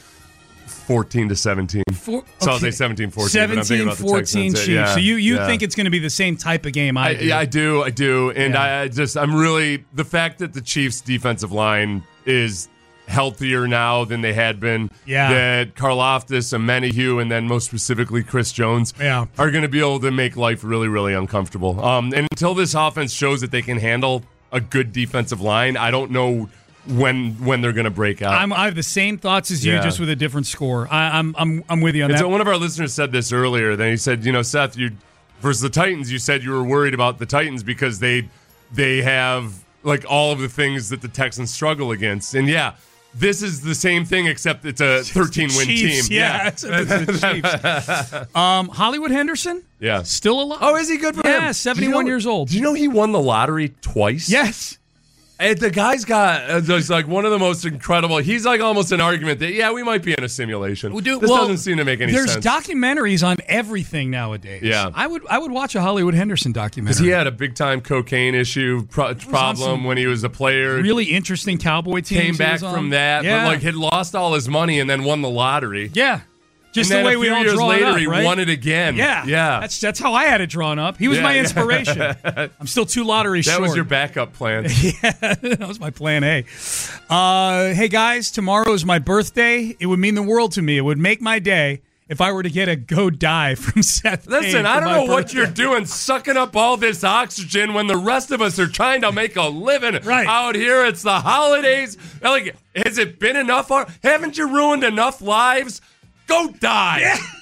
14-17. So I'll say 17-14. 17-14 Chiefs. Yeah, so you think it's going to be the same type of game? I do, and I'm really, the fact that the Chiefs' defensive line is healthier now than they had been. Yeah. That Karlaftis, Amenahue, and then most specifically Chris Jones are going to be able to make life really, really uncomfortable. And until this offense shows that they can handle a good defensive line, I don't know when they're going to break out. I have the same thoughts as you, just with a different score. I'm with you on that. So one of our listeners said this earlier. Then he said, Seth, you versus the Titans, you said you were worried about the Titans because they have like all of the things that the Texans struggle against. And this is the same thing, except it's a 13-win team. Yeah, except it's the Chiefs. Hollywood Henderson? Yeah. Still alive? Oh, is he good for him? Yeah, 71 years old. Do you know he won the lottery twice? Yes. And the guy's got just like one of the most incredible. He's like almost an argument that we might be in a simulation. This doesn't seem to make any sense. There's documentaries on everything nowadays. Yeah, I would watch a Hollywood Henderson documentary because he had a big time cocaine issue problem when he was a player. Really interesting Cowboy team. Came back from that, but had lost all his money and then won the lottery. Yeah. Just the way we all draw it up, he won it again. Yeah. That's how I had it drawn up. He was my inspiration. I'm still 2 lotteries short. That was your backup plan. That was my plan A. Hey, guys, tomorrow is my birthday. It would mean the world to me. It would make my day if I were to get a go die from Seth. Listen, I don't know what you're doing sucking up all this oxygen when the rest of us are trying to make a living out here. It's the holidays. Like, has it been enough? Haven't you ruined enough lives? Go die.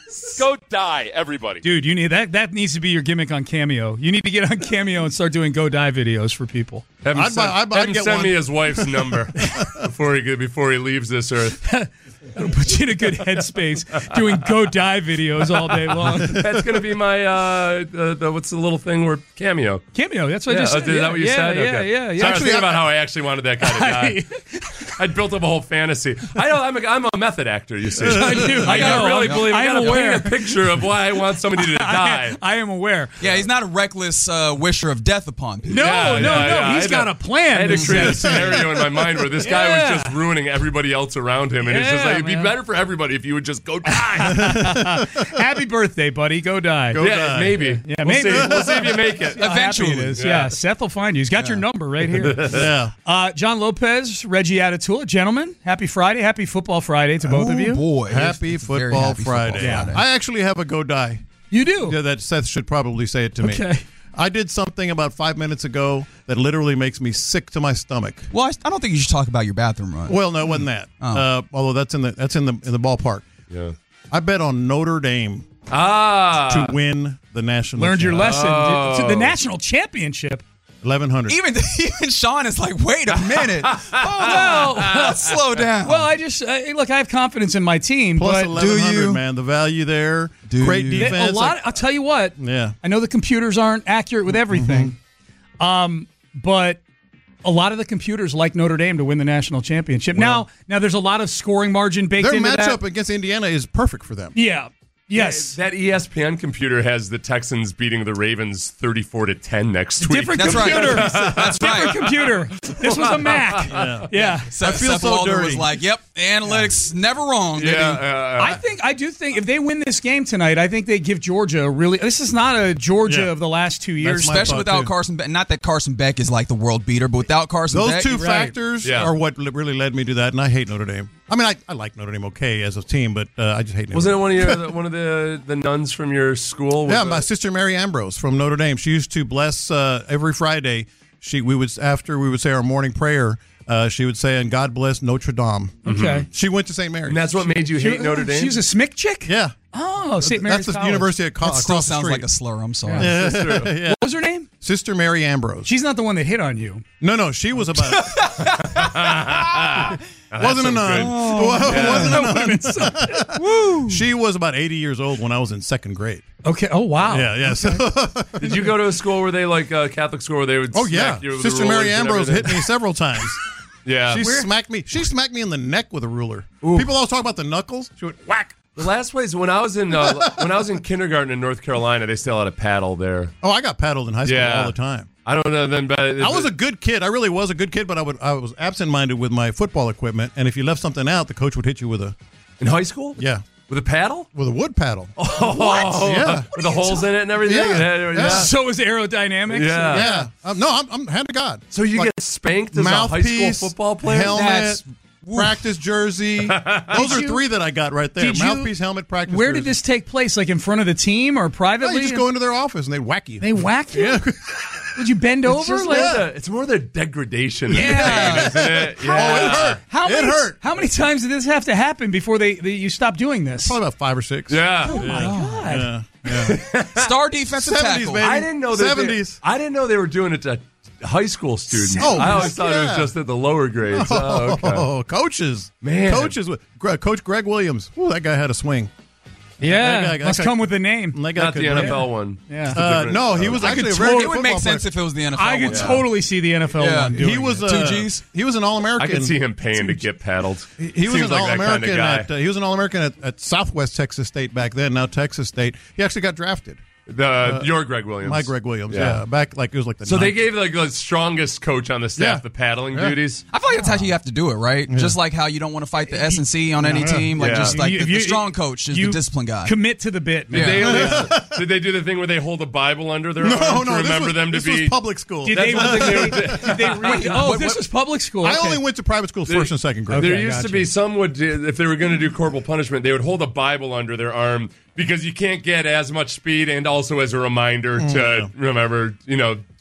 Go die, everybody. Dude, you need that needs to be your gimmick on Cameo. You need to get on Cameo and start doing go die videos for people. Have him send me his wife's number before he leaves this earth. It'll put you in a good headspace doing go die videos all day long. That's going to be my, what's the little thing where Cameo? Cameo, that's what I just said. Is that what you said? Yeah, Okay. yeah. Sorry, I was thinking about how I actually wanted that guy to die. I'd built up a whole fantasy. I'm a method actor, you see. I know. I really believe I got to aware. paint a picture of why I want somebody to die. I am aware. Yeah, he's not a reckless wisher of death upon people. No. He's got a plan. I had to create a scenario in my mind where this guy was just ruining everybody else around him. And it's just like, it'd be better for everybody if you would just go die. Happy birthday, buddy. Go die. Go die. Maybe. Yeah, maybe. We'll see if you make it. Eventually. It is. Yeah. Seth will find you. He's got your number right here. Yeah. John Lopez, Reggie Atatula. Gentlemen, happy Friday. Happy Football Friday to both of you. Boy. Happy Football Friday. Yeah. I actually have a go die. You do? Yeah, that Seth should probably say it to me. Okay. I did something about 5 minutes ago that literally makes me sick to my stomach. Well, I don't think you should talk about your bathroom run. Well, no, it wasn't that. Although that's in the ballpark. Yeah. I bet on Notre Dame to win the national. Learned your lesson. Oh. To the national championship. 1,100. Even Sean is like, wait a minute. Slow down. Well, I just look. I have confidence in my team. Plus but 1,100, man. The value there. Great defense. I'll tell you what. Yeah. I know the computers aren't accurate with everything, but a lot of the computers like Notre Dame to win the national championship. Now there's a lot of scoring margin baked into that. Their matchup against Indiana is perfect for them. Yeah. Yes. That ESPN computer has the Texans beating the Ravens 34-10 next week. Different computer. That's Different right. computer. This was a Mac. Yeah. Seth so Walder dirty. was like, yep, analytics never wrong. I do think if they win this game tonight, I think they give Georgia a really. This is not a Georgia of the last 2 years, especially without Carson Beck. Not that Carson Beck is like the world beater, but without Carson Beck, those two factors are what really led me to that, and I hate Notre Dame. I mean, I like Notre Dame okay as a team, but I just hate Notre Dame. Wasn't it one of the nuns from your school? My sister Mary Ambrose from Notre Dame. She used to bless every Friday. After we would say our morning prayer, she would say, "And God bless Notre Dame." Okay. She went to St. Mary's. And that's what made you hate Notre Dame? She was a SMIC chick? Yeah. Oh, St. Mary's That's the College. university across That still the sounds street. like a slur. I'm sorry. Yeah. What was her name? Sister Mary Ambrose. She's not the one that hit on you. No, she was about. Wasn't a nun. Wasn't a nun. She was about 80 years old when I was in second grade. Okay. Oh, wow. Yeah. So, Did you go to a school where they Catholic school where they would? Smack you with Sister the Mary rulers and Ambrose hit everything? me several times. Yeah. She smacked me. She smacked me in the neck with a ruler. People always talk about the knuckles. She went whack. The last place when I was in kindergarten in North Carolina, they still had a paddle there. Oh, I got paddled in high school all the time. I don't know then, but I was a good kid. I really was a good kid, but I was absent-minded with my football equipment, and if you left something out, the coach would hit you with a. In high school? Yeah. With a paddle? With a wood paddle. Oh, what? Yeah. With the holes in it and everything? Yeah. So is aerodynamics? Yeah. I'm hand to God. So you get spanked as a high school football player? Helmet, practice jersey. Those are three that I got right there. Mouthpiece, helmet, practice Where jersey. did this take place? Like in front of the team or privately? No, you just go into their office and they whack you. They whack you? Yeah. Would you bend over? It's more the degradation. Yeah. Of the pain, isn't it? Oh, it hurt. How many times did this have to happen before you stop doing this? Probably about 5 or 6. Yeah. Oh, my God. Yeah. Star defensive 70s, tackle. baby. I didn't know that 70s. I didn't know they were doing it to high school students. Oh, I always thought it was yeah. just at the lower grades. Oh, okay. Oh, coaches. Man. Coaches. Coach Greg Williams. Ooh, that guy had a swing. Yeah, That guy- must come with the name. That guy Not the could- NFL one. Yeah. Just a different- No, he was I actually could a very good It would make football sense player. if it was the NFL. I could one. totally see the NFL Yeah. one doing He was it. 2Gs. He was an All-American. I could see him paying to get paddled. He was Seems an like that kind of All-American guy. at he was an All-American at Southwest Texas State back then. Now Texas State. He actually got drafted. Your Greg Williams. My Greg Williams. Yeah, back like it was like the. So they ninth. gave the strongest coach on the staff Yeah. the paddling Yeah. duties. I feel like that's how you have to do it, right? Just like how you don't want to fight the S&C on any team. Like just like the strong coach is the discipline guy. Commit to the bit, man. Did they do the thing where they hold a Bible under their No, arm to no, remember them to this be was public school. Did That's they, one thing they would did they read? Oh, this was public school. I Okay. only went to private school first and second grade. There Okay, used to gotcha. be some would do, if they were going to do corporal punishment, they would hold a Bible under their arm because you can't get as much speed and also as a reminder to remember,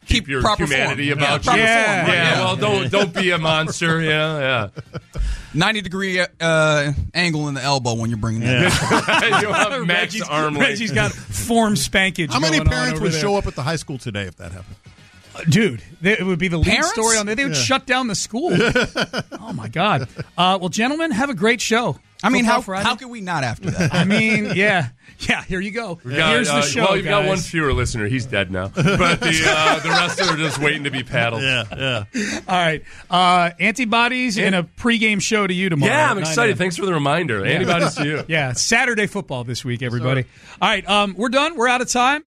keep your humanity form. about you. Yeah. Well, don't be a monster. Yeah. 90-degree angle in the elbow when you're bringing that. Yeah. You'll have max arm length. Reggie's got form spankage. How many parents would there. show up at the high school today if that happened? Dude, it would be the lead Parents? story on there. They would shut down the school. Oh, my God. Well, gentlemen, have a great show. I mean, how could we not after that? I mean, yeah. Yeah, here you go. Here's the show, Well, you've got guys. one fewer listener. He's dead now. But the rest are just waiting to be paddled. Yeah. All right. Antibodies and a pregame show to you tomorrow. Yeah, I'm excited. Thanks for the reminder. Antibodies to you. Yeah, Saturday football this week, everybody. All right, we're done. We're out of time.